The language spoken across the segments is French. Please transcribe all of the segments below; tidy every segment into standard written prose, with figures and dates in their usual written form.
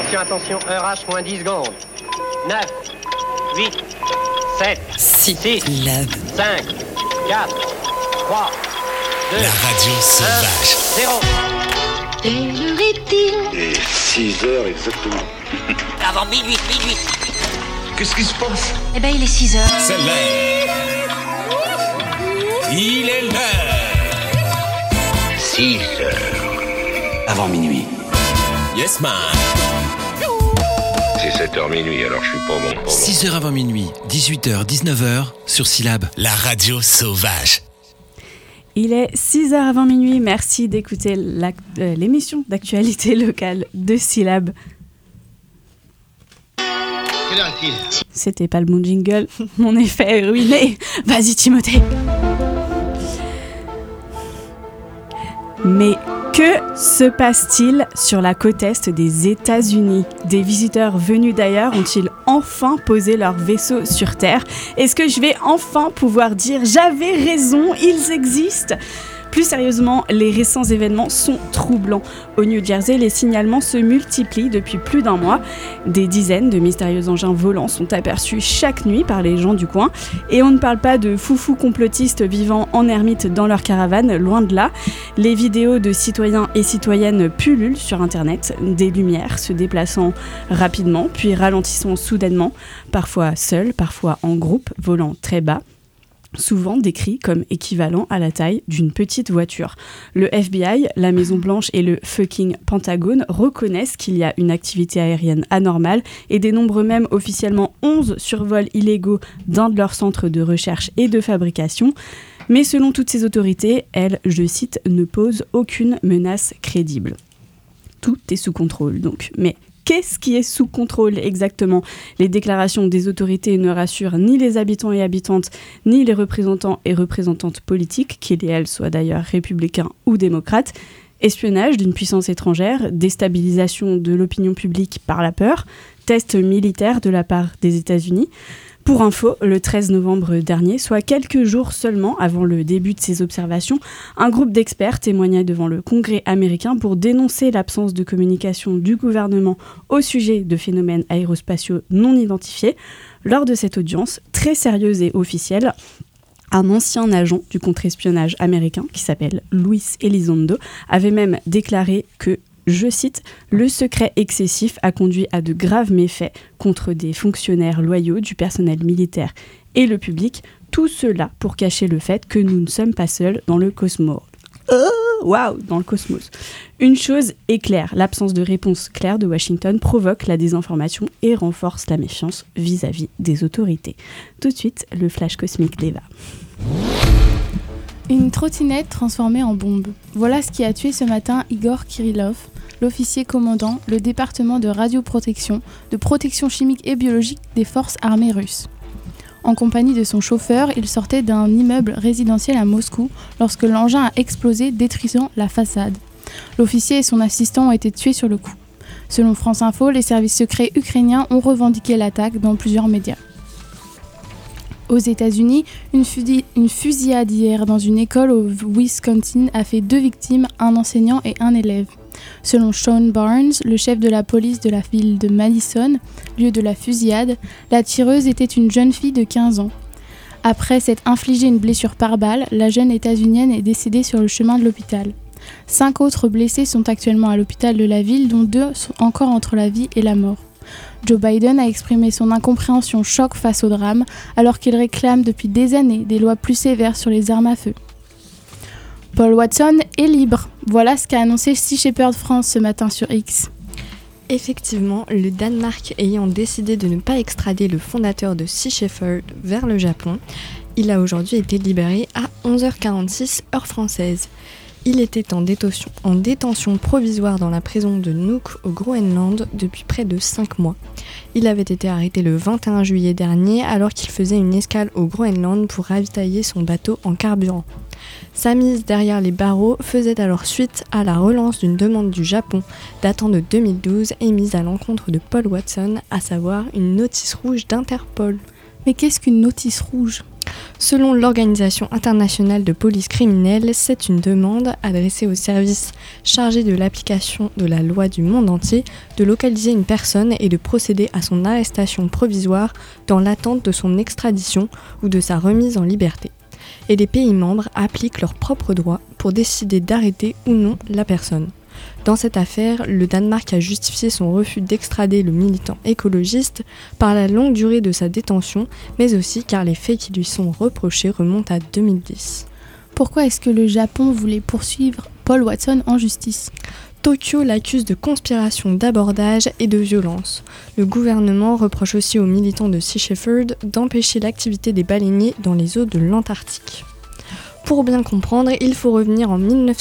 attention, heure H moins 10 secondes. 9, 8, 7, 6, 5, 4, 3, 2, la radio sauvage. 0. Quelle heure est-il ? Et 6 heures exactement. Avant minuit. Qu'est-ce qui se passe ? Eh ben, il est 6 heures. C'est l'heure. Il est l'heure. 6 heures. Avant minuit. Yes, man. C'est 7h minuit, alors je suis pas bon. 6h avant minuit, 18h, 19h, sur Syllab, la radio sauvage. Il est 6h avant minuit, merci d'écouter l'émission d'actualité locale de Syllab. Quelle heure est-il ? C'était pas le bon jingle, mon effet est ruiné. Vas-y Timothée. Mais que se passe-t-il sur la côte est des États-Unis ? Des visiteurs venus d'ailleurs ont-ils enfin posé leur vaisseau sur Terre ? Est-ce que je vais enfin pouvoir dire « j'avais raison, ils existent » ? Plus sérieusement, les récents événements sont troublants. Au New Jersey, les signalements se multiplient depuis plus d'un mois. Des dizaines de mystérieux engins volants sont aperçus chaque nuit par les gens du coin. Et on ne parle pas de foufous complotistes vivant en ermite dans leur caravane, loin de là. Les vidéos de citoyens et citoyennes pullulent sur Internet, des lumières se déplaçant rapidement, puis ralentissant soudainement, parfois seuls, parfois en groupe, volant très bas. Souvent décrit comme équivalent à la taille d'une petite voiture. Le FBI, la Maison-Blanche et le fucking Pentagone reconnaissent qu'il y a une activité aérienne anormale et dénombrent même officiellement 11 survols illégaux d'un de leurs centres de recherche et de fabrication. Mais selon toutes ces autorités, elles, je cite, ne posent aucune menace crédible. Tout est sous contrôle donc. Mais qu'est-ce qui est sous contrôle exactement ? Les déclarations des autorités ne rassurent ni les habitants et habitantes, ni les représentants et représentantes politiques, qu'ils et elles soient d'ailleurs républicains ou démocrates. Espionnage d'une puissance étrangère, déstabilisation de l'opinion publique par la peur, tests militaires de la part des États-Unis. Pour info, le 13 novembre dernier, soit quelques jours seulement avant le début de ces observations, un groupe d'experts témoignait devant le Congrès américain pour dénoncer l'absence de communication du gouvernement au sujet de phénomènes aérospatiaux non identifiés. Lors de cette audience, très sérieuse et officielle, un ancien agent du contre-espionnage américain, qui s'appelle Luis Elizondo, avait même déclaré que, je cite, « Le secret excessif a conduit à de graves méfaits contre des fonctionnaires loyaux du personnel militaire et le public, tout cela pour cacher le fait que nous ne sommes pas seuls dans le cosmos. » Dans le cosmos. Une chose est claire, l'absence de réponse claire de Washington provoque la désinformation et renforce la méfiance vis-à-vis des autorités. Tout de suite, le flash cosmique d'Eva. Une trottinette transformée en bombe. Voilà ce qui a tué ce matin Igor Kirillov, l'officier commandant le département de radioprotection, de protection chimique et biologique des forces armées russes. En compagnie de son chauffeur, il sortait d'un immeuble résidentiel à Moscou lorsque l'engin a explosé, détruisant la façade. L'officier et son assistant ont été tués sur le coup. Selon France Info, les services secrets ukrainiens ont revendiqué l'attaque dans plusieurs médias. Aux États-Unis, une fusillade hier dans une école au Wisconsin a fait 2 victimes, un enseignant et un élève. Selon Sean Barnes, le chef de la police de la ville de Madison, lieu de la fusillade, la tireuse était une jeune fille de 15 ans. Après s'être infligé une blessure par balle, la jeune états-unienne est décédée sur le chemin de l'hôpital. 5 autres blessés sont actuellement à l'hôpital de la ville, dont 2 sont encore entre la vie et la mort. Joe Biden a exprimé son incompréhension choc face au drame, alors qu'il réclame depuis des années des lois plus sévères sur les armes à feu. Paul Watson est libre. Voilà ce qu'a annoncé Sea Shepherd France ce matin sur X. Effectivement, le Danemark ayant décidé de ne pas extrader le fondateur de Sea Shepherd vers le Japon, il a aujourd'hui été libéré à 11h46 heure française. Il était en détention provisoire dans la prison de Nuuk au Groenland depuis près de 5 mois. Il avait été arrêté le 21 juillet dernier alors qu'il faisait une escale au Groenland pour ravitailler son bateau en carburant. Sa mise derrière les barreaux faisait alors suite à la relance d'une demande du Japon datant de 2012 émise à l'encontre de Paul Watson, à savoir une notice rouge d'Interpol. Mais qu'est-ce qu'une notice rouge ? Selon l'Organisation internationale de police criminelle, c'est une demande adressée aux services chargés de l'application de la loi du monde entier de localiser une personne et de procéder à son arrestation provisoire dans l'attente de son extradition ou de sa remise en liberté. Et les pays membres appliquent leurs propres droits pour décider d'arrêter ou non la personne. Dans cette affaire, le Danemark a justifié son refus d'extrader le militant écologiste par la longue durée de sa détention, mais aussi car les faits qui lui sont reprochés remontent à 2010. Pourquoi est-ce que le Japon voulait poursuivre Paul Watson en justice ? Tokyo l'accuse de conspiration d'abordage et de violence. Le gouvernement reproche aussi aux militants de Sea Shepherd d'empêcher l'activité des baleiniers dans les eaux de l'Antarctique. Pour bien comprendre, il faut revenir en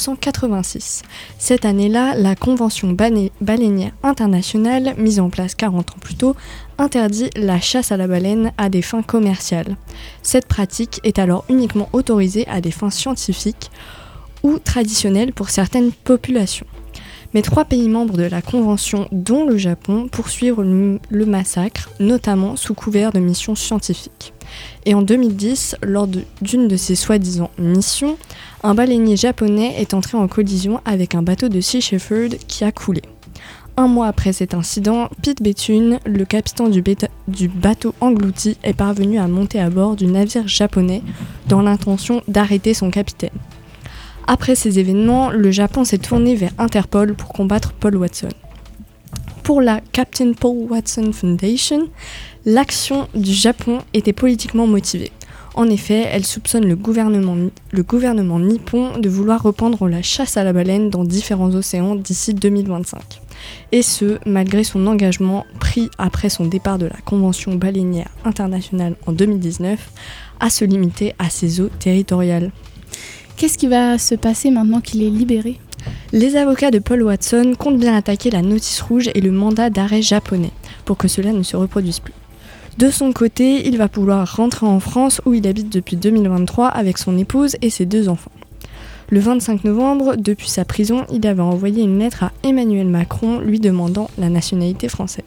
1986. Cette année-là, la Convention baleinière internationale, mise en place 40 ans plus tôt, interdit la chasse à la baleine à des fins commerciales. Cette pratique est alors uniquement autorisée à des fins scientifiques ou traditionnelles pour certaines populations. Mais 3 pays membres de la Convention, dont le Japon, poursuivent le massacre, notamment sous couvert de missions scientifiques. Et en 2010, lors d'une de ces soi-disant missions, un baleinier japonais est entré en collision avec un bateau de Sea Shepherd qui a coulé. 1 mois après cet incident, Pete Bethune, le capitaine du bateau englouti, est parvenu à monter à bord du navire japonais dans l'intention d'arrêter son capitaine. Après ces événements, le Japon s'est tourné vers Interpol pour combattre Paul Watson. Pour la Captain Paul Watson Foundation, l'action du Japon était politiquement motivée. En effet, elle soupçonne le gouvernement nippon de vouloir reprendre la chasse à la baleine dans différents océans d'ici 2025. Et ce, malgré son engagement pris après son départ de la Convention baleinière internationale en 2019 à se limiter à ses eaux territoriales. Qu'est-ce qui va se passer maintenant qu'il est libéré ? Les avocats de Paul Watson comptent bien attaquer la notice rouge et le mandat d'arrêt japonais pour que cela ne se reproduise plus. De son côté, il va pouvoir rentrer en France où il habite depuis 2023 avec son épouse et ses 2 enfants. Le 25 novembre, depuis sa prison, il avait envoyé une lettre à Emmanuel Macron lui demandant la nationalité française.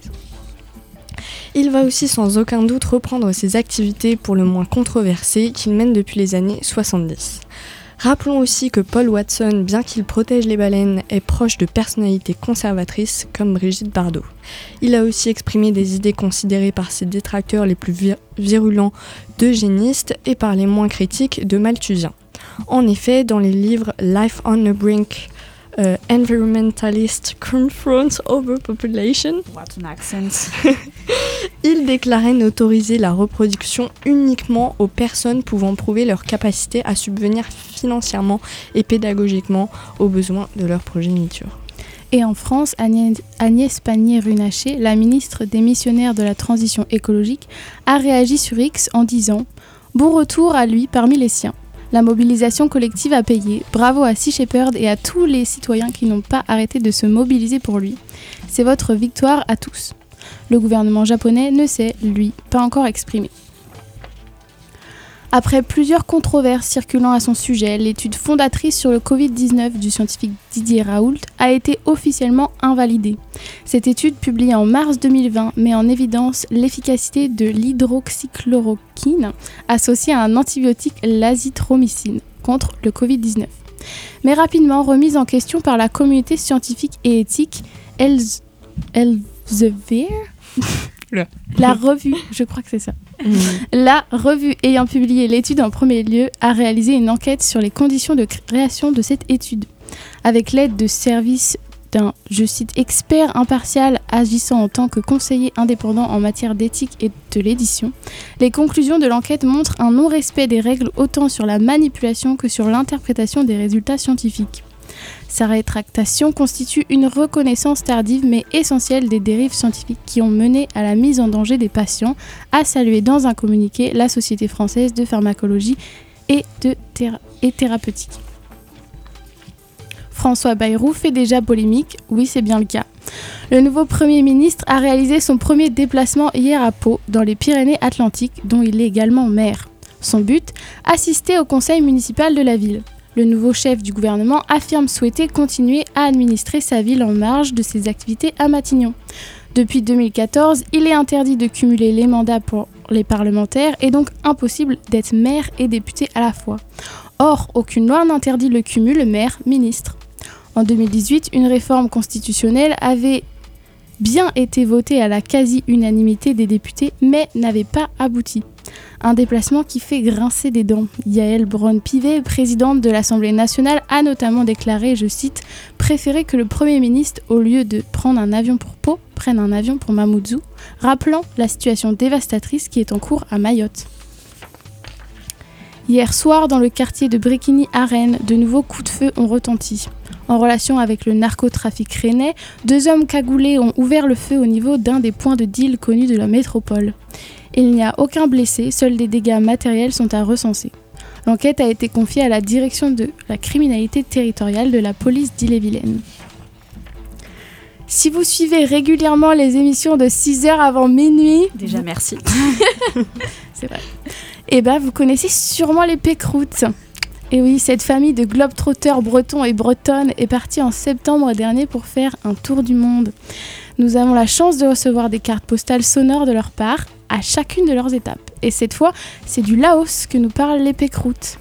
Il va aussi sans aucun doute reprendre ses activités pour le moins controversées qu'il mène depuis les années 70. Rappelons aussi que Paul Watson, bien qu'il protège les baleines, est proche de personnalités conservatrices comme Brigitte Bardot. Il a aussi exprimé des idées considérées par ses détracteurs les plus virulents d'eugénistes et par les moins critiques de malthusiens. En effet, dans les livres Life on the Brink, Environmentalist Confront Overpopulation, What an accent. Il déclarait n'autoriser la reproduction uniquement aux personnes pouvant prouver leur capacité à subvenir financièrement et pédagogiquement aux besoins de leur progéniture. Et en France, Agnès Pannier-Runacher, la ministre des Missionnaires de la Transition écologique, a réagi sur X en disant « Bon retour à lui parmi les siens. La mobilisation collective a payé. Bravo à Sea Shepherd et à tous les citoyens qui n'ont pas arrêté de se mobiliser pour lui. C'est votre victoire à tous. » Le gouvernement japonais ne s'est, lui, pas encore exprimé. Après plusieurs controverses circulant à son sujet, l'étude fondatrice sur le Covid-19 du scientifique Didier Raoult a été officiellement invalidée. Cette étude, publiée en mars 2020, met en évidence l'efficacité de l'hydroxychloroquine associée à un antibiotique, l'azithromycine, contre le Covid-19. Mais rapidement remise en question par la communauté scientifique et éthique Elsevier. La revue, je crois que c'est ça. La revue ayant publié l'étude en premier lieu a réalisé une enquête sur les conditions de création de cette étude. Avec l'aide de services d'un, je cite, expert impartial agissant en tant que conseiller indépendant en matière d'éthique et de l'édition, les conclusions de l'enquête montrent un non-respect des règles autant sur la manipulation que sur l'interprétation des résultats scientifiques. Sa rétractation constitue une reconnaissance tardive mais essentielle des dérives scientifiques qui ont mené à la mise en danger des patients, a salué dans un communiqué la Société française de pharmacologie et thérapeutique. François Bayrou fait déjà polémique, oui c'est bien le cas. Le nouveau Premier ministre a réalisé son premier déplacement hier à Pau, dans les Pyrénées-Atlantiques, dont il est également maire. Son but, assister au conseil municipal de la ville. Le nouveau chef du gouvernement affirme souhaiter continuer à administrer sa ville en marge de ses activités à Matignon. Depuis 2014, il est interdit de cumuler les mandats pour les parlementaires et donc impossible d'être maire et député à la fois. Or, aucune loi n'interdit le cumul maire-ministre. En 2018, une réforme constitutionnelle avait bien été votée à la quasi-unanimité des députés, mais n'avait pas abouti. Un déplacement qui fait grincer des dents. Yaël Braun-Pivet, présidente de l'Assemblée nationale, a notamment déclaré, je cite, « préférer que le Premier ministre, au lieu de prendre un avion pour Pau, prenne un avion pour Mamoudzou », rappelant la situation dévastatrice qui est en cours à Mayotte. Hier soir, dans le quartier de Bréquigny à Rennes, de nouveaux coups de feu ont retenti. En relation avec le narcotrafic rennais, 2 hommes cagoulés ont ouvert le feu au niveau d'un des points de deal connus de la métropole. Il n'y a aucun blessé, seuls des dégâts matériels sont à recenser. L'enquête a été confiée à la direction de la criminalité territoriale de la police d'Ille-et-Vilaine. Si vous suivez régulièrement les émissions de 6h avant minuit... Déjà, merci. C'est vrai. Eh ben, vous connaissez sûrement les Pécroutes. Et oui, cette famille de globetrotters bretons et bretonnes est partie en septembre dernier pour faire un tour du monde. Nous avons la chance de recevoir des cartes postales sonores de leur part à chacune de leurs étapes. Et cette fois, c'est du Laos que nous parlent les Pécroutes.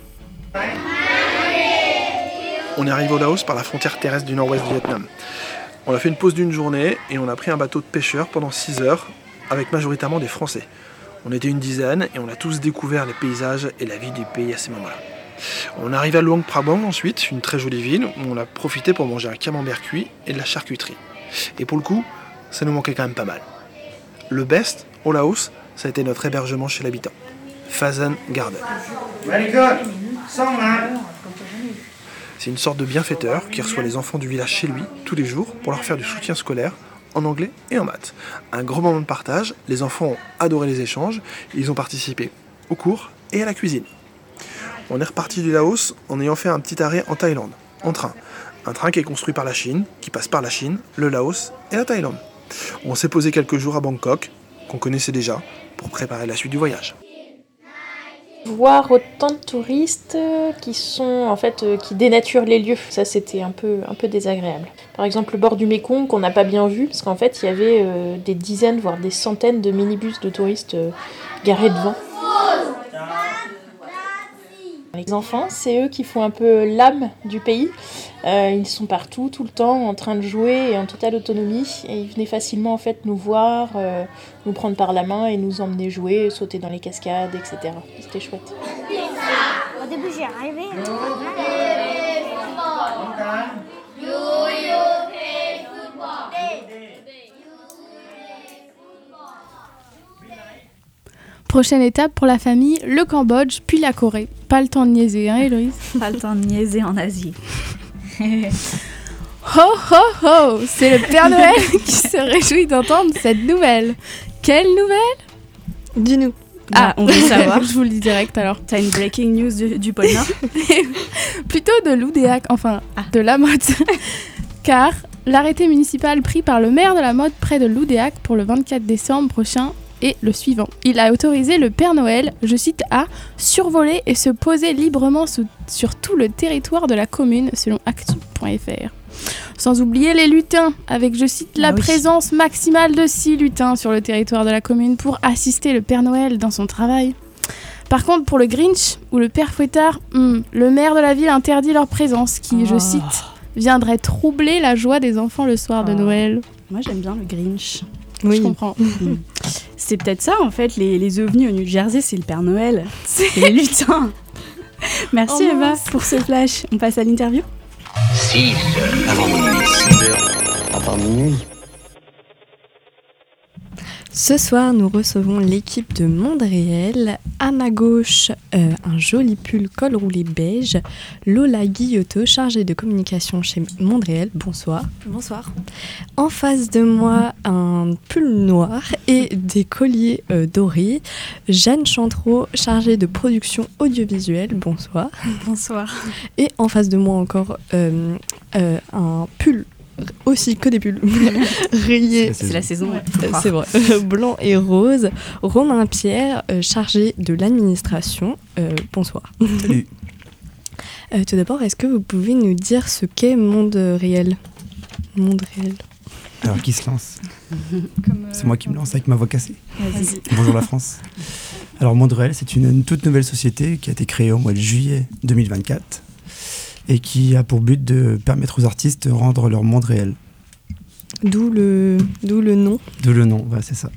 On est arrivé au Laos par la frontière terrestre du nord-ouest du Vietnam. On a fait une pause d'une journée et on a pris un bateau de pêcheurs pendant 6 heures avec majoritairement des Français. On était une dizaine et on a tous découvert les paysages et la vie du pays à ces moments-là. On est arrivé à Luang Prabang ensuite, une très jolie ville, où on a profité pour manger un camembert cuit et de la charcuterie. Et pour le coup, ça nous manquait quand même pas mal. Le best, au Laos, ça a été notre hébergement chez l'habitant, Fazen Garden. C'est une sorte de bienfaiteur qui reçoit les enfants du village chez lui tous les jours pour leur faire du soutien scolaire en anglais et en maths. Un grand moment de partage, les enfants ont adoré les échanges, ils ont participé aux cours et à la cuisine. On est reparti du Laos en ayant fait un petit arrêt en Thaïlande, en train. Un train qui est construit par la Chine, qui passe par la Chine, le Laos et la Thaïlande. On s'est posé quelques jours à Bangkok, qu'on connaissait déjà, pour préparer la suite du voyage. Voir autant de touristes qui dénaturent les lieux, ça c'était un peu désagréable. Par exemple le bord du Mékong qu'on n'a pas bien vu, parce qu'en fait il y avait des dizaines voire des centaines de minibus de touristes garés devant. Les enfants, c'est eux qui font un peu l'âme du pays. Ils sont partout, tout le temps, en train de jouer et en totale autonomie. Et ils venaient facilement en fait nous voir, nous prendre par la main et nous emmener jouer, sauter dans les cascades, etc. C'était chouette. Au début, j'y arrivais. Prochaine étape pour la famille, le Cambodge, puis la Corée. Pas le temps de niaiser, hein Héloïse ? Pas le temps de niaiser en Asie. Ho ho ho ! C'est le Père Noël qui se réjouit d'entendre cette nouvelle. Quelle nouvelle ? Dis-nous. Ah, on veut savoir. Je vous le dis direct alors. T'as une breaking news du pôle Nord ? Plutôt de l'Oudéac, de la Motte. Car l'arrêté municipal pris par le maire de la Motte près de l'Oudéac pour le 24 décembre prochain est le suivant. Il a autorisé le Père Noël, je cite, à survoler et se poser librement sur tout le territoire de la commune, selon actu.fr. Sans oublier les lutins, avec, je cite, la présence maximale de 6 lutins sur le territoire de la commune pour assister le Père Noël dans son travail. Par contre, pour le Grinch ou le Père Fouettard, le maire de la ville interdit leur présence, qui, je cite, viendrait troubler la joie des enfants le soir de Noël. Moi, j'aime bien le Grinch. Oui. Je comprends. C'est peut-être ça, en fait, les ovnis au New Jersey, c'est le Père Noël. C'est les lutins. Merci Eva pour ce flash. On passe à l'interview. 6 heures avant minuit. 6 heures avant minuit. Ce soir, nous recevons l'équipe de Monde Réel. À ma gauche, un joli pull col roulé beige. Lola Guillotot, chargée de communication chez Monde Réel. Bonsoir. Bonsoir. En face de moi, un pull noir et des colliers dorés. Jeanne Chantreau, chargée de production audiovisuelle. Bonsoir. Bonsoir. Et en face de moi encore, un pull aussi que des pulls rayés. C'est la saison. C'est vrai. Blanc et rose. Romain Pierre, chargé de l'administration. Bonsoir. Salut. Tout d'abord, est-ce que vous pouvez nous dire ce qu'est Monde Réel ? Monde Réel. Alors, qui se lance ? C'est moi qui me lance avec ma voix cassée. Vas-y. Bonjour la France. Alors, Mondrel, c'est une toute nouvelle société qui a été créée au mois de juillet 2024 et qui a pour but de permettre aux artistes de rendre leur monde réel. D'où le nom. D'où le nom, c'est ça.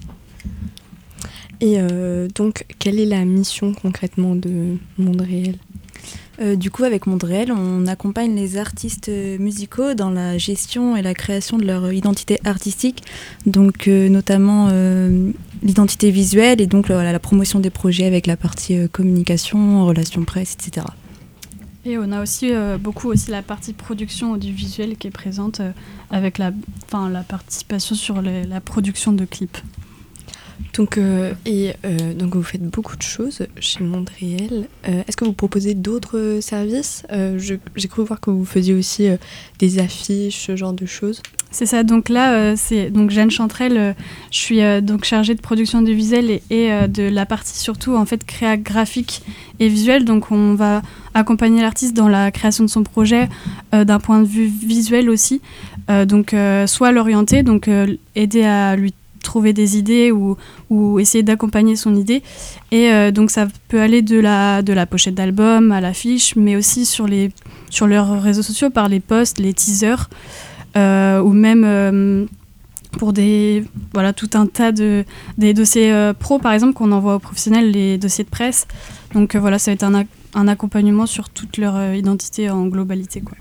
Et donc, quelle est la mission concrètement de Monde Réel ? Du coup, avec Monde Réel, on accompagne les artistes musicaux dans la gestion et la création de leur identité artistique, donc notamment l'identité visuelle et donc la promotion des projets avec la partie communication, relations presse, etc. Et on a aussi beaucoup aussi la partie production audiovisuelle qui est présente avec la participation sur la production de clips. Donc, donc vous faites beaucoup de choses chez Monde Réel. Est-ce que vous proposez d'autres services ? J'ai cru voir que vous faisiez aussi des affiches, ce genre de choses. C'est ça, donc là, c'est donc Jeanne Chanterelle, je suis donc chargée de production audiovisuelle et de la partie surtout en fait créa graphique et visuelle. Donc on va accompagner l'artiste dans la création de son projet d'un point de vue visuel aussi. Donc soit l'orienter, donc aider à lui trouver des idées ou essayer d'accompagner son idée. Et donc ça peut aller de la pochette d'album à l'affiche, mais aussi sur leurs réseaux sociaux par les posts, les teasers, ou même pour tout un tas des dossiers pro, par exemple, qu'on envoie aux professionnels, les dossiers de presse. Donc ça va être un accompagnement sur toute leur identité en globalité, quoi.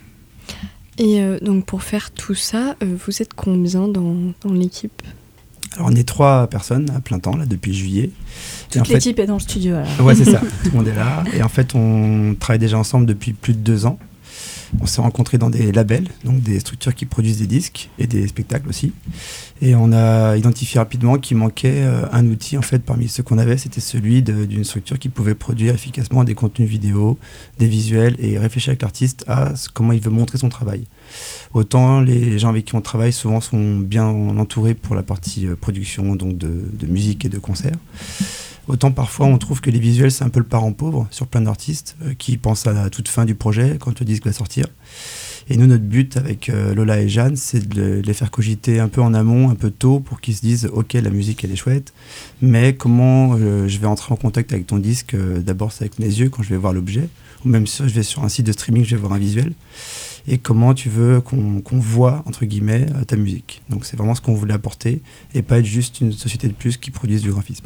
Et donc pour faire tout ça, vous êtes combien dans l'équipe ? Alors on est 3 personnes à plein temps là depuis juillet. Toute l'équipe est dans le studio. Alors. Ouais, c'est ça, tout le monde est là. Et en fait on travaille déjà ensemble depuis plus de 2 ans. On s'est rencontrés dans des labels, donc des structures qui produisent des disques et des spectacles aussi. Et on a identifié rapidement qu'il manquait un outil en fait parmi ceux qu'on avait, c'était celui d'une structure qui pouvait produire efficacement des contenus vidéo, des visuels et réfléchir avec l'artiste à comment il veut montrer son travail. Autant les gens avec qui on travaille souvent sont bien entourés pour la partie production donc de musique et de concerts. Autant parfois on trouve que les visuels c'est un peu le parent pauvre sur plein d'artistes qui pensent à la toute fin du projet quand le disque va sortir. Et nous notre but avec Lola et Jeanne c'est de les faire cogiter un peu en amont, un peu tôt pour qu'ils se disent ok la musique elle est chouette mais comment je vais entrer en contact avec ton disque d'abord c'est avec mes yeux quand je vais voir l'objet ou même si je vais sur un site de streaming je vais voir un visuel et comment tu veux qu'on voit entre guillemets ta musique. Donc c'est vraiment ce qu'on voulait apporter et pas être juste une société de plus qui produise du graphisme.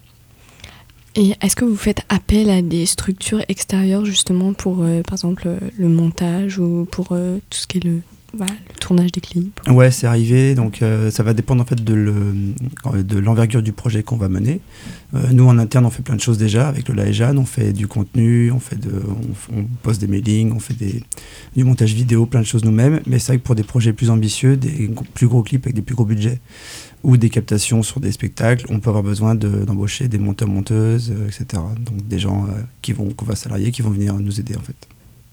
Et est-ce que vous faites appel à des structures extérieures justement pour, par exemple, le montage ou pour tout ce qui est le tournage des clips ? Ouais, c'est arrivé. Donc ça va dépendre en fait de l'envergure du projet qu'on va mener. Nous en interne, on fait plein de choses déjà avec Lola et Jeanne. On fait du contenu, on poste des mailings, on fait du montage vidéo, plein de choses nous-mêmes. Mais c'est vrai que pour des projets plus ambitieux, des plus gros clips avec des plus gros budgets, ou des captations sur des spectacles, on peut avoir besoin d'embaucher des monteurs-monteuses, etc. Donc des gens qu'on va salarier, qui vont venir nous aider en fait.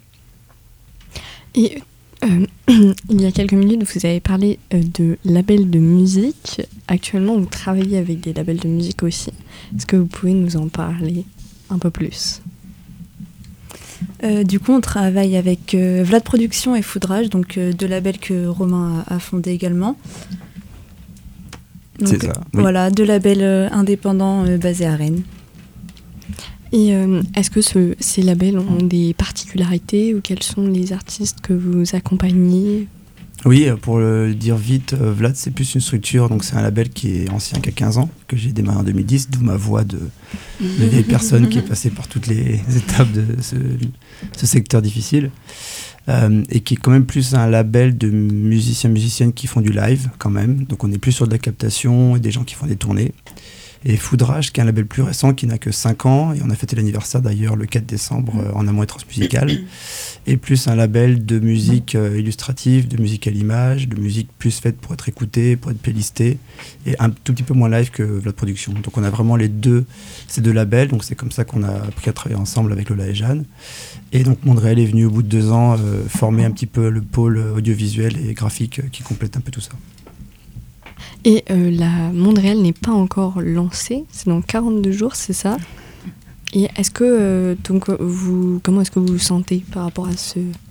Et il y a quelques minutes, vous avez parlé de labels de musique. Actuellement, vous travaillez avec des labels de musique aussi. Est-ce que vous pouvez nous en parler un peu plus ? Du coup, on travaille avec Vlad Productions et Foudrage, donc 2 labels que Romain a fondés également. Donc, c'est ça. Oui. Voilà, 2 labels indépendants basés à Rennes. Et est-ce que ces labels ont des particularités ou quels sont les artistes que vous accompagnez ? Oui, pour le dire vite, Vlad, c'est plus une structure, donc c'est un label qui est ancien, qui a 15 ans, que j'ai démarré en 2010, d'où ma voix de vieille personne qui est passée par toutes les étapes de ce secteur difficile. Et qui est quand même plus un label de musiciennes qui font du live quand même, donc on est plus sur de la captation et des gens qui font des tournées. Et Foudrage, qui est un label plus récent, qui n'a que 5 ans, et on a fêté l'anniversaire d'ailleurs le 4 décembre en Amont et Transmusicale, et plus un label de musique illustrative, de musique à l'image, de musique plus faite pour être écoutée, pour être playlistée, et un tout petit peu moins live que Vlad Production. Donc on a vraiment ces deux labels, donc c'est comme ça qu'on a appris à travailler ensemble avec Lola et Jeanne. Et donc Monde Réel est venu au bout de 2 ans former un petit peu le pôle audiovisuel et graphique qui complète un peu tout ça. Et la Monde Réel n'est pas encore lancée, c'est dans 42 jours, c'est ça ? Et est-ce que comment est-ce que vous vous sentez par rapport à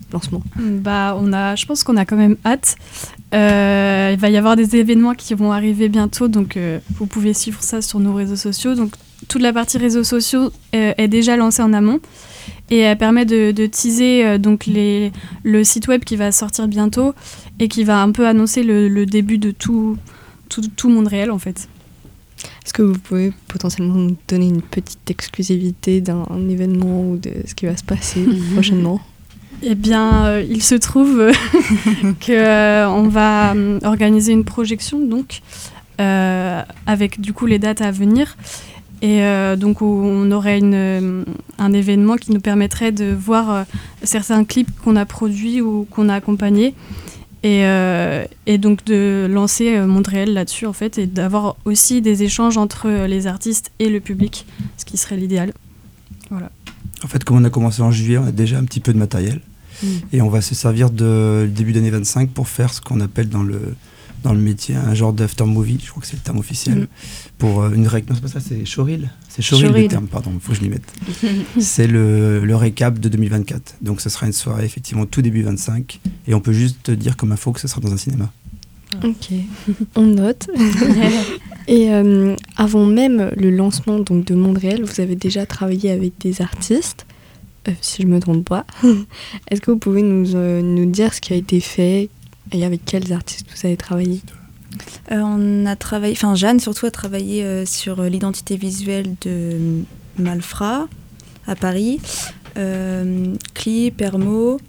lancement? Je pense qu'on a quand même hâte. Il va y avoir des événements qui vont arriver bientôt, donc vous pouvez suivre ça sur nos réseaux sociaux. Donc toute la partie réseaux sociaux est déjà lancée en amont et elle permet de teaser donc le site web qui va sortir bientôt et qui va un peu annoncer le début de tout Montréal en fait. Est-ce que vous pouvez potentiellement nous donner une petite exclusivité d'un événement ou de ce qui va se passer prochainement? Eh bien, il se trouve qu'on va organiser une projection donc, avec du coup les dates à venir. Et donc on aurait un événement qui nous permettrait de voir certains clips qu'on a produits ou qu'on a accompagnés. Et donc de lancer Montréal là-dessus en fait et d'avoir aussi des échanges entre les artistes et le public, ce qui serait l'idéal. Voilà. En fait, comme on a commencé en juillet, on a déjà un petit peu de matériel et on va se servir de début d'année 25 pour faire ce qu'on appelle dans le métier un genre d'after movie, je crois que c'est le terme officiel, pour une non c'est pas ça, c'est showreel. C'est showreel le terme, pardon, il faut que je l'y mette. C'est le récap de 2024. Donc ce sera une soirée effectivement tout début 25 et on peut juste dire comme info que ce sera dans un cinéma. Ok, on note. Et avant même le lancement donc, de Montréal, vous avez déjà travaillé avec des artistes, si je ne me trompe pas. Est-ce que vous pouvez nous dire ce qui a été fait et avec quels artistes vous avez travaillé? On a travaillé, Jeanne surtout a travaillé sur l'identité visuelle de Malfra à Paris, Clip, Hermo.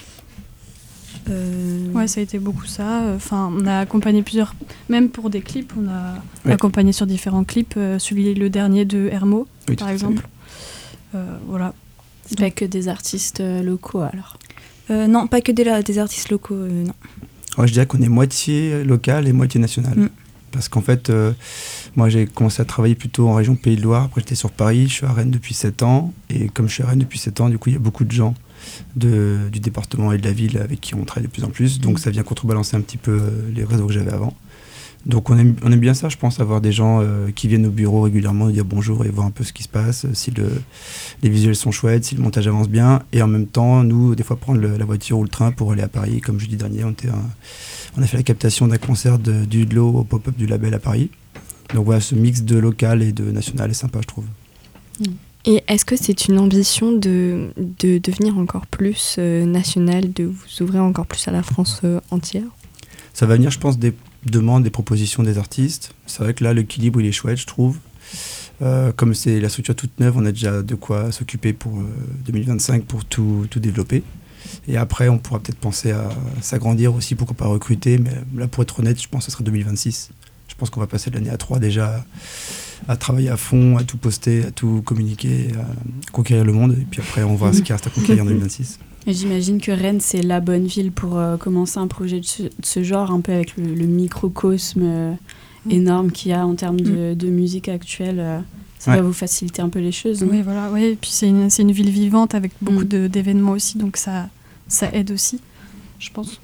Ouais, ça a été beaucoup ça. On a accompagné plusieurs, même pour des clips, on a accompagné sur différents clips. Le dernier de Hermo, par exemple. Voilà. C'est pas que des artistes locaux alors? Non, pas que des artistes locaux, non. Ouais, je dirais qu'on est moitié local et moitié national. Parce qu'en fait, moi j'ai commencé à travailler plutôt en région Pays de Loire. Après j'étais sur Paris, je suis à Rennes depuis 7 ans. Et comme je suis à Rennes depuis 7 ans, du coup il y a beaucoup de gens du département et de la ville avec qui on travaille de plus en plus. Donc ça vient contrebalancer un petit peu les réseaux que j'avais avant. Donc on aime bien ça, je pense, avoir des gens qui viennent au bureau régulièrement, dire bonjour et voir un peu ce qui se passe, si les visuels sont chouettes, si le montage avance bien. Et en même temps, nous, des fois, prendre la voiture ou le train pour aller à Paris. Comme jeudi dernier, on a fait la captation d'un concert du Hudelot au pop-up du label à Paris. Donc voilà, ce mix de local et de national est sympa, je trouve. Et est-ce que c'est une ambition de devenir encore plus national, de vous ouvrir encore plus à la France entière? Ça va venir, je pense, des demandes, des propositions des artistes. C'est vrai que là, l'équilibre, il est chouette, je trouve. Comme c'est la structure toute neuve, on a déjà de quoi s'occuper pour 2025 pour tout développer. Et après, on pourra peut-être penser à s'agrandir aussi, pourquoi pas recruter. Mais là, pour être honnête, je pense que ce sera 2026. Je pense qu'on va passer de l'année à 3 déjà à travailler à fond, à tout poster, à tout communiquer, à conquérir le monde. Et puis après, on voit ce qui reste à conquérir en 2026. Et j'imagine que Rennes, c'est la bonne ville pour commencer un projet de ce genre, un peu avec le microcosme énorme qu'il y a en termes de musique actuelle. Ça va vous faciliter un peu les choses. Oui, voilà. Ouais. Et puis c'est une ville vivante avec beaucoup d'événements aussi, donc ça aide aussi, je pense.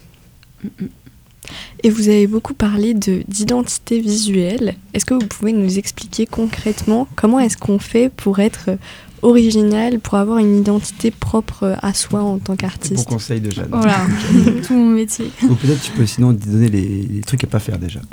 Et vous avez beaucoup parlé d'identité visuelle. Est-ce que vous pouvez nous expliquer concrètement comment est-ce qu'on fait pour être original, pour avoir une identité propre à soi en tant qu'artiste? Bon conseil de Jeanne. Voilà, tout mon métier. Ou peut-être tu peux sinon donner les trucs à pas faire déjà.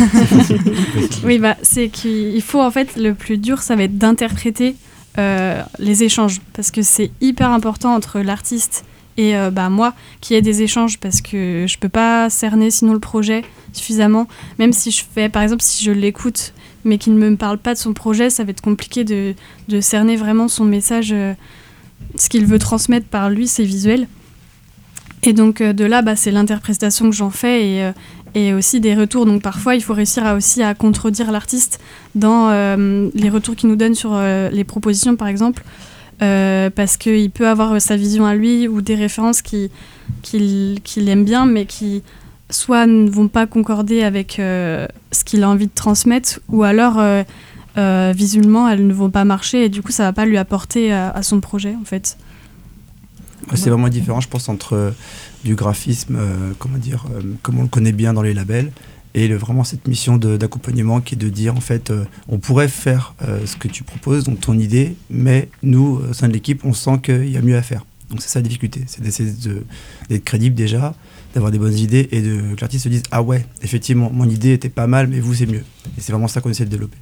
Oui, c'est qu'il faut en fait, le plus dur, ça va être d'interpréter les échanges, parce que c'est hyper important entre l'artiste et moi, qu'il y ait des échanges, parce que je peux pas cerner sinon le projet suffisamment. Même si par exemple, si je l'écoute, mais qu'il ne me parle pas de son projet, ça va être compliqué de cerner vraiment son message, ce qu'il veut transmettre par lui, ses visuels. Et donc de là, c'est l'interprétation que j'en fais et aussi des retours. Donc parfois, il faut réussir à contredire l'artiste dans les retours qu'il nous donne sur les propositions, par exemple. Parce qu'il peut avoir sa vision à lui ou des références qu'il aime bien, mais qui soit ne vont pas concorder avec ce qu'il a envie de transmettre, ou alors visuellement elles ne vont pas marcher et du coup ça va pas lui apporter à son projet en fait. C'est vraiment différent, je pense, entre du graphisme, comme on le connaît bien dans les labels, et vraiment cette mission d'accompagnement qui est de dire, en fait, on pourrait faire ce que tu proposes, donc ton idée, mais nous, au sein de l'équipe, on sent qu'il y a mieux à faire. Donc c'est ça la difficulté, c'est d'essayer d'être crédible déjà, d'avoir des bonnes idées et que l'artiste se dise « Ah ouais, effectivement, mon idée était pas mal, mais vous, c'est mieux ». Et c'est vraiment ça qu'on essaie de développer.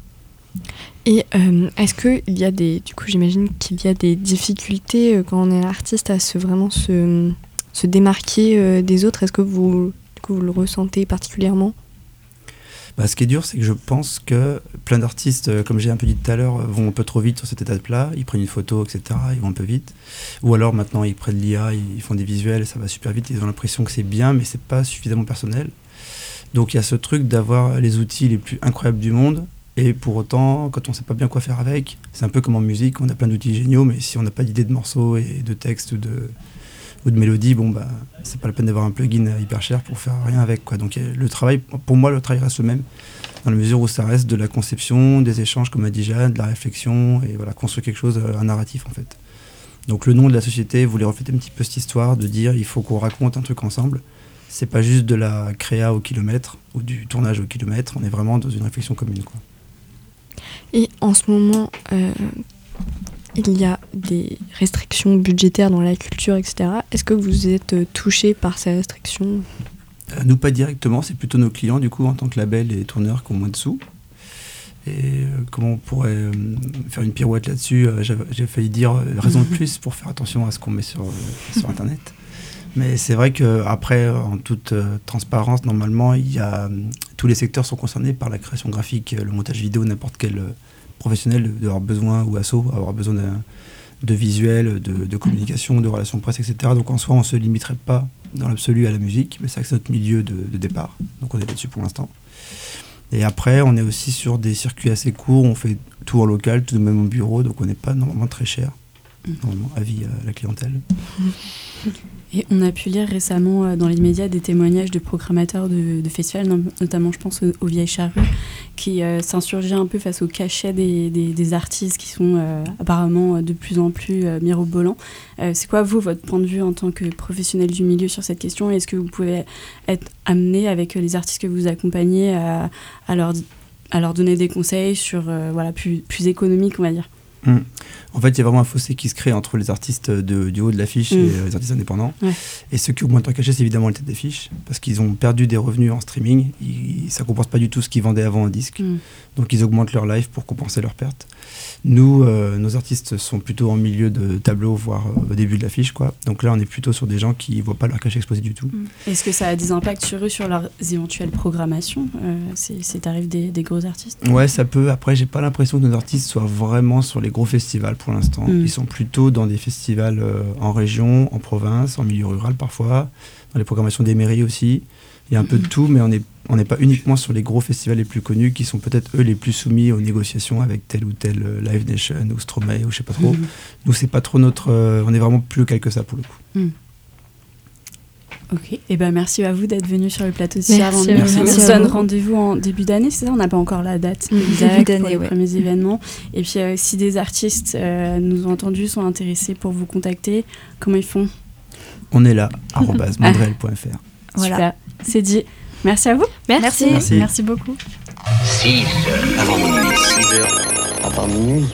Et est-ce qu'il y a du coup, j'imagine qu'il y a des difficultés quand on est artiste à se démarquer des autres. Est-ce que vous le ressentez particulièrement ? Ce qui est dur, c'est que je pense que plein d'artistes, comme j'ai un peu dit tout à l'heure, vont un peu trop vite sur cet état de plat. Ils prennent une photo, etc. Ils vont un peu vite. Ou alors maintenant, ils prennent l'IA, ils font des visuels et ça va super vite. Ils ont l'impression que c'est bien, mais c'est pas suffisamment personnel. Donc il y a ce truc d'avoir les outils les plus incroyables du monde. Et pour autant, quand on sait pas bien quoi faire avec, c'est un peu comme en musique, on a plein d'outils géniaux, mais si on n'a pas d'idée de morceaux et de texte ou de mélodie, c'est pas la peine d'avoir un plugin hyper cher pour faire rien avec, quoi. Donc pour moi, le travail reste le même, dans la mesure où ça reste de la conception, des échanges, comme a dit Jeanne, de la réflexion, et voilà, construire quelque chose, un narratif en fait. Donc le nom de la société voulait refléter un petit peu cette histoire de dire il faut qu'on raconte un truc ensemble. C'est pas juste de la créa au kilomètre ou du tournage au kilomètre, on est vraiment dans une réflexion commune, quoi. Et en ce moment, il y a des restrictions budgétaires dans la culture, etc. Est-ce que vous êtes touché par ces restrictions ? Nous, pas directement, c'est plutôt nos clients, du coup, en tant que label et tourneurs qui ont moins de sous. Et comment on pourrait faire une pirouette là-dessus, j'ai failli dire raison de plus pour faire attention à ce qu'on met sur Internet. Mais c'est vrai qu'après, en toute transparence, normalement, tous les secteurs sont concernés par la création graphique, le montage vidéo, n'importe quel professionnel doit avoir besoin, ou asso, avoir besoin de visuels, de communication, de relations presse, etc. Donc en soi, on ne se limiterait pas dans l'absolu à la musique, mais c'est vrai que c'est notre milieu de départ. Donc on est là-dessus pour l'instant. Et après, on est aussi sur des circuits assez courts, on fait tout en local, tout de même au bureau, donc on n'est pas normalement très cher, normalement, avis à la clientèle. Et on a pu lire récemment dans les médias des témoignages de programmateurs de festivals, notamment je pense aux Vieilles Charrues, qui s'insurgeaient un peu face au cachet des artistes qui sont apparemment de plus en plus mirobolants. C'est quoi, vous, votre point de vue en tant que professionnel du milieu sur cette question ? Est-ce que vous pouvez être amené avec les artistes que vous accompagnez à leur donner des conseils sur plus économiques, on va dire ? En fait, il y a vraiment un fossé qui se crée entre les artistes du haut de l'affiche et les artistes indépendants. Ouais. Et ceux qui augmentent leur cachet, c'est évidemment les têtes d'affiche, parce qu'ils ont perdu des revenus en streaming. Ça ne compense pas du tout ce qu'ils vendaient avant en disque. Donc, ils augmentent leur live pour compenser leurs pertes. Nous, nos artistes sont plutôt en milieu de tableau, voire au début de l'affiche, quoi. Donc là, on est plutôt sur des gens qui ne voient pas leur cachet exploser du tout. Est-ce que ça a des impacts sur eux, sur leurs éventuelles programmations, ces tarifs des gros artistes ? Ouais, ça peut. Après, j'ai pas l'impression que nos artistes soient vraiment sur les gros festivals pour l'instant. Ils sont plutôt dans des festivals en région, en province, en milieu rural parfois, dans les programmations des mairies aussi. Il y a un peu de tout, mais on n'est pas uniquement sur les gros festivals les plus connus qui sont peut-être eux les plus soumis aux négociations avec tel ou tel Live Nation ou Stromae ou je sais pas trop. Nous, c'est pas trop notre... on est vraiment plus local que ça pour le coup. Ok, et merci à vous d'être venu sur le plateau de Silab. On se donne rendez-vous en début d'année, c'est ça ? On n'a pas encore la date exacte pour les premiers événements. Et puis si des artistes nous ont entendus, sont intéressés pour vous contacter, comment ils font ? On est là, @mondrel.fr. Voilà, super. C'est dit. Merci à vous. Merci beaucoup. 6 avant minuit. 6 heures avant minuit.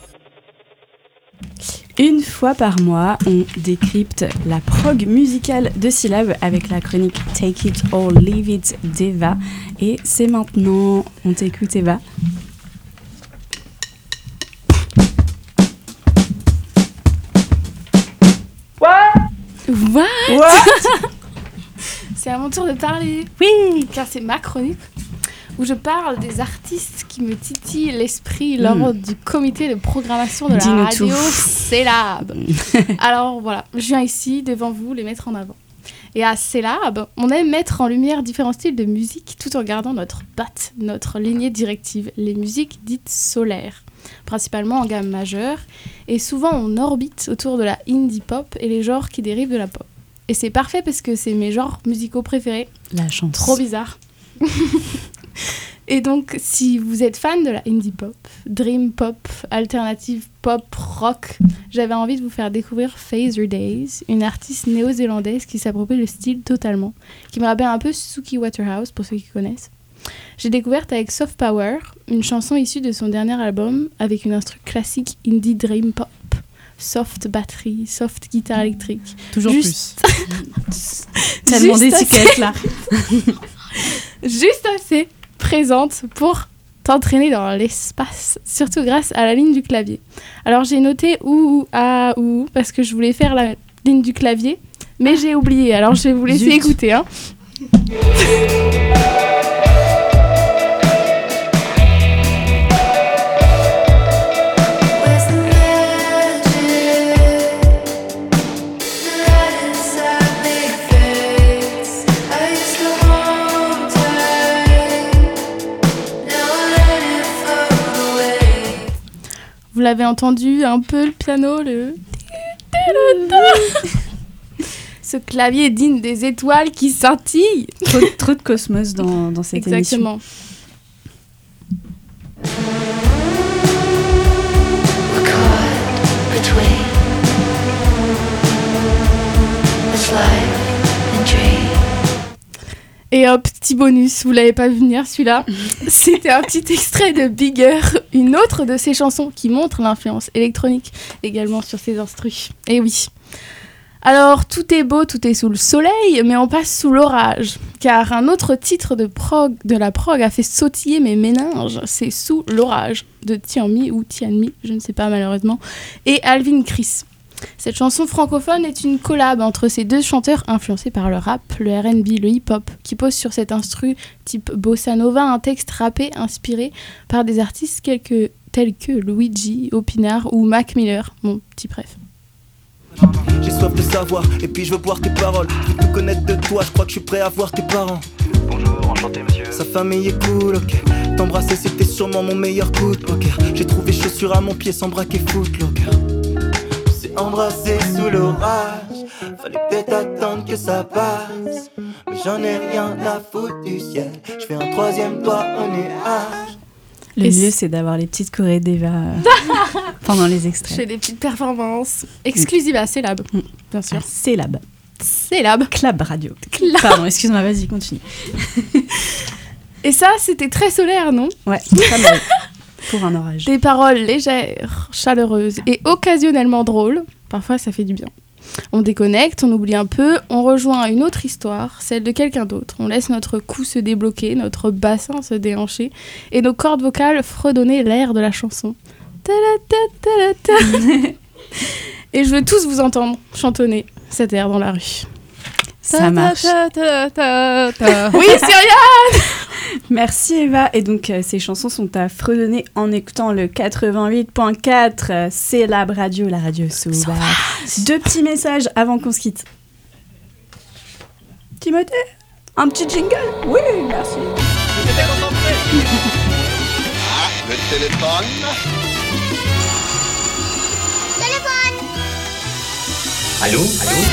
Une fois par mois, on décrypte la prog musicale de Silab avec la chronique Take It or Leave It d'Eva. Et c'est maintenant. On t'écoute, Eva. What? C'est à mon tour de parler. Oui, car c'est ma chronique où je parle des artistes qui me titillent l'esprit lors du comité de programmation de la radio Silab. Alors voilà, je viens ici devant vous les mettre en avant. Et à Silab, on aime mettre en lumière différents styles de musique tout en gardant notre patte, notre lignée directive, les musiques dites solaires, principalement en gamme majeure, et souvent on orbite autour de la indie pop et les genres qui dérivent de la pop. Et c'est parfait parce que c'est mes genres musicaux préférés. La chance. Trop bizarre. Et donc, si vous êtes fan de la indie pop, dream pop, alternative pop, rock, j'avais envie de vous faire découvrir Phaser Days, une artiste néo-zélandaise qui s'approprie le style totalement, qui me rappelle un peu Suki Waterhouse, pour ceux qui connaissent. J'ai découverte avec Soft Power, une chanson issue de son dernier album, avec une instru classique indie dream pop. soft batterie, soft guitare électrique. Toujours plus. Tellement d'étiquettes là. Juste assez présente pour t'entraîner dans l'espace, surtout grâce à la ligne du clavier. Alors j'ai noté ou parce que je voulais faire la ligne du clavier, mais j'ai oublié. Alors je vais vous laisser écouter. Hein. Vous l'avez entendu un peu le piano, ce clavier digne des étoiles qui scintillent. Trop de cosmos dans cette émission. Exactement. Et hop, petit bonus, vous l'avez pas vu venir celui-là. C'était un petit extrait de Bigger, une autre de ses chansons qui montre l'influence électronique également sur ses instrus. Et oui. Alors, tout est beau, tout est sous le soleil, mais on passe sous l'orage. Car un autre titre de la prog a fait sautiller mes méninges, c'est Sous l'orage, de Tianmi ou Tianmi, je ne sais pas malheureusement, et Alvin Chris. Cette chanson francophone est une collab entre ces deux chanteurs influencés par le rap, le R&B, le hip-hop, qui posent sur cet instru type bossa nova un texte rappé inspiré par des artistes tels que Luigi, Opinard ou Mac Miller, mon petit préf. J'ai soif de savoir, et puis je veux boire tes paroles. Je veux tout connaître de toi, je crois que je suis prêt à voir tes parents. Bonjour, enchanté monsieur. Sa famille est cool, ok. T'embrasser c'était sûrement mon meilleur coup de poker. J'ai trouvé chaussures à mon pied sans braquer footlocker. Embrassé sous l'orage, fallait peut-être attendre que ça passe. Mais j'en ai rien à foutre du ciel. Je fais un troisième doigt au nuage. Le mieux, c'est d'avoir les petites chorés d'Eva pendant les extraits. Je fais des petites performances exclusives à Célab, bien sûr. Célab. Clab Radio. Pardon, excuse-moi, vas-y, continue. Et ça, c'était très solaire, non ? Ouais, pas mal. Pour un orage. Des paroles légères, chaleureuses et occasionnellement drôles. Parfois, ça fait du bien. On déconnecte, on oublie un peu, on rejoint une autre histoire, celle de quelqu'un d'autre. On laisse notre cou se débloquer, notre bassin se déhancher et nos cordes vocales fredonner l'air de la chanson. Et je veux tous vous entendre chantonner cet air dans la rue. Ça marche. Oui, Cyriane. Merci Eva. Et donc ces chansons sont à fredonner en écoutant le 88.4 Célab Radio, la radio sauvage. Deux petits messages avant qu'on se quitte. Timothée, un petit jingle. Oui, merci. J'étais concentré. Le téléphone. Allô?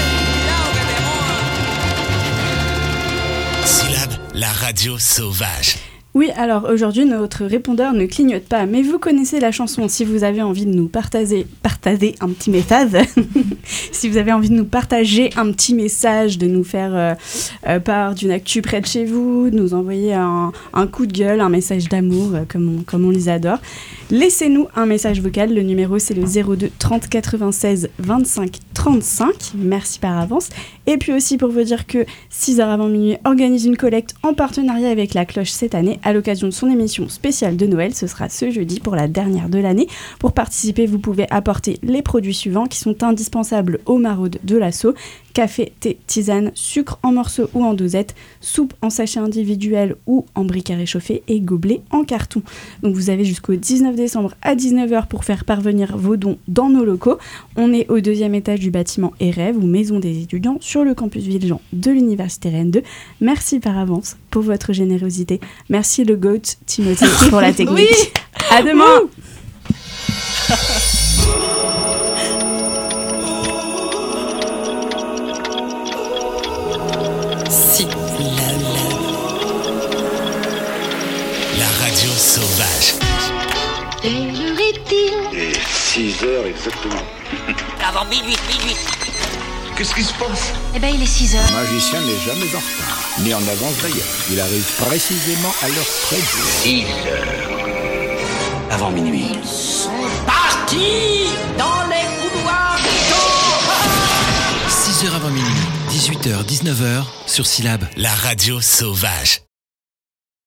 Célab, la radio sauvage. Oui, alors aujourd'hui, notre répondeur ne clignote pas, mais vous connaissez la chanson. Si vous avez envie de nous partager un petit message, si vous avez envie de nous partager un petit message, de nous faire part d'une actu près de chez vous, de nous envoyer un coup de gueule, un message d'amour, comme on les adore, laissez-nous un message vocal. Le numéro, c'est le 02 30 96 25 35. Merci par avance. Et puis aussi pour vous dire que 6h avant minuit organise une collecte en partenariat avec La Cloche cette année à l'occasion de son émission spéciale de Noël. Ce sera ce jeudi pour la dernière de l'année. Pour participer, vous pouvez apporter les produits suivants qui sont indispensables aux maraudes de l'assaut: café, thé, tisane, sucre en morceaux ou en dosette, soupe en sachet individuel ou en briques à réchauffer et gobelets en carton. Donc vous avez jusqu'au 19 décembre à 19h pour faire parvenir vos dons dans nos locaux. On est au 2e étage du bâtiment Rêve ou Maison des étudiants sur le campus Villejean de l'Université Rennes 2. Merci par avance pour votre générosité. Merci le GOAT Timothée pour la technique. Oui. À demain. La radio sauvage. Quelle heure est-il ? Et 6h exactement. Avant minuit. Qu'est-ce qui se passe ? Eh ben, il est 6h. Le magicien n'est jamais en retard, ni en avance d'ailleurs. Il arrive précisément à l'heure prévue. 6h. Avant minuit. Parti dans les couloirs. avant minuit, 18h, 19h, sur Syllab, la radio sauvage.